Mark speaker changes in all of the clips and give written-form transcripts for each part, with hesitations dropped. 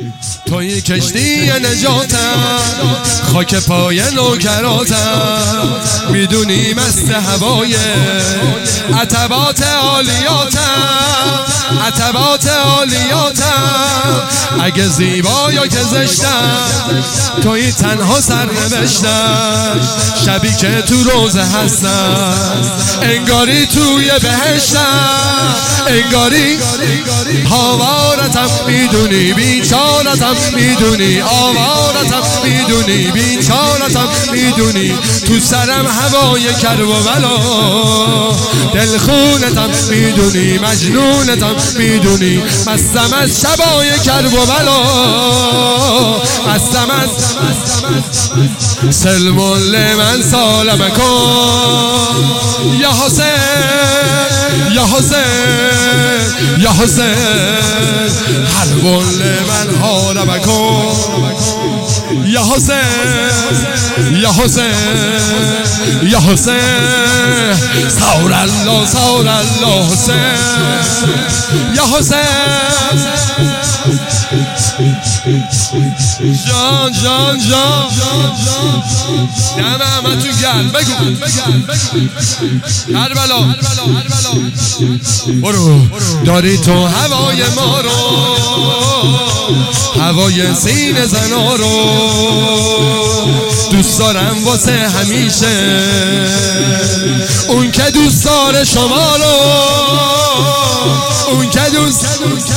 Speaker 1: توی کشتی نجاتم، خاک پای نوکراتم، میدونی مست هوای عتبات عالیاتم، عتبات عالیاتم. اگه زیبا یا که زشتم، توی تنها سر نوشتم. شبی که تو روزه هستم، انگاری توی بهشتم، انگاری هاوارتم، میدونی بیچارتم، میدونی آوارتم، میدونی بیچارتم، میدونی تو سرم هوای کرب و بلا، دلخونتم، میدونی مجنونتم، میدونی مستم از شبای کرب و بلا، مستم از سلم لمن سالم کن یا حسین، یا حسین، یا حسین، حرب لمن حارب کن یا حسین، یا حسین، یا حسین، ثور الله، ثور الله حسین، یا حسین، جان جان جان دم احمد تو گل بگو کربلا برو. داری تو هوای ما رو، هوای سینه زنا رو دوست دارم واسه همیشه، اون که دوست داره شما رو، اون که دوست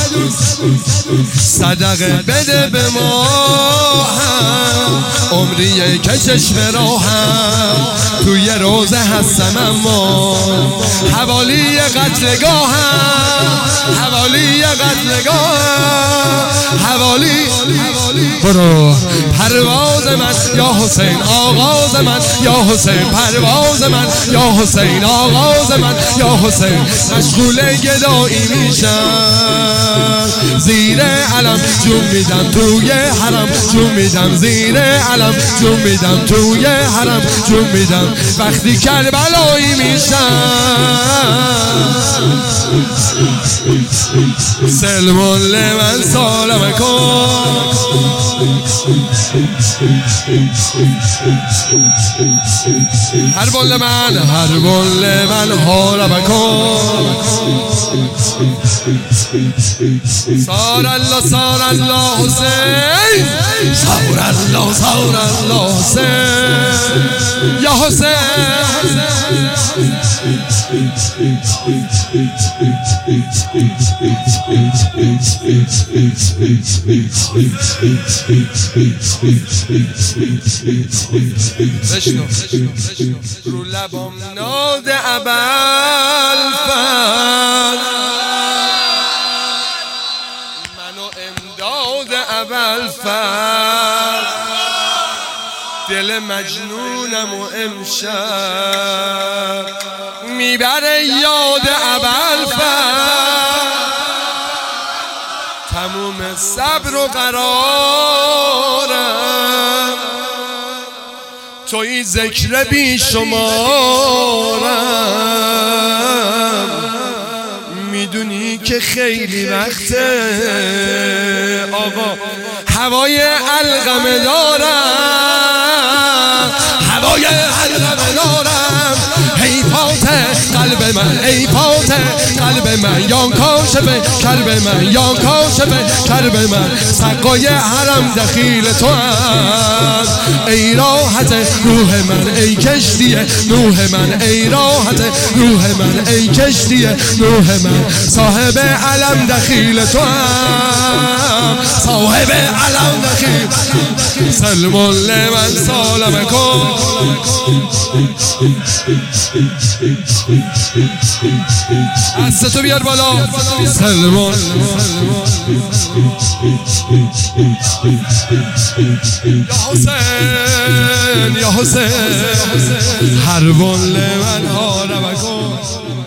Speaker 1: صدقه بده به ما هم، عمریه که چشم راهم توی روزه هستم، اما حوالی قتلگاهم، حوالی قتلگاهم، حوالی برو. پرواز من یا حسین، آغاز من یا حسین، پرواز من یا حسین، آغاز من یا حسین. مشغول گدایی میشم، زیر علم جون میدم توی حرم، جون میدم زیر علم، جون میدم توی حرم، جون میدم وقتی کربلایی میشم. سلم لمن سالم کن حرب لمن، حرب لمن حارب کن. ثار الله، ثار الله حسین، ثار الله، ثار الله حسین، یا حسین. بشنو رو لبم ناد ابوالفضل، منو امداد ابوالفضل، دل مجنونم و امشب میبره یاد ابوالفضل. تموم صبر و قرارم توی ذکر بی شمارم، میدونی که خیلی وقته آقا هوای علقمه دارم، هوای علقمه دارم. حیفات قلب من، حیفات قلب من، یا کاشف کرب من، یا کاشف کرب من. سقای حرم دخیل تو هم، ای راحت روح من، ای کشتی نوح من، ای راحت روح من، ای کشتی نوح من. صاحب علم دخیل تو هم، صاحب علم دخیل. سلم لمن سالم کن دستتو بیار بالا. سلمان یا حسین، یا حسین، حرب لمن حارب کن.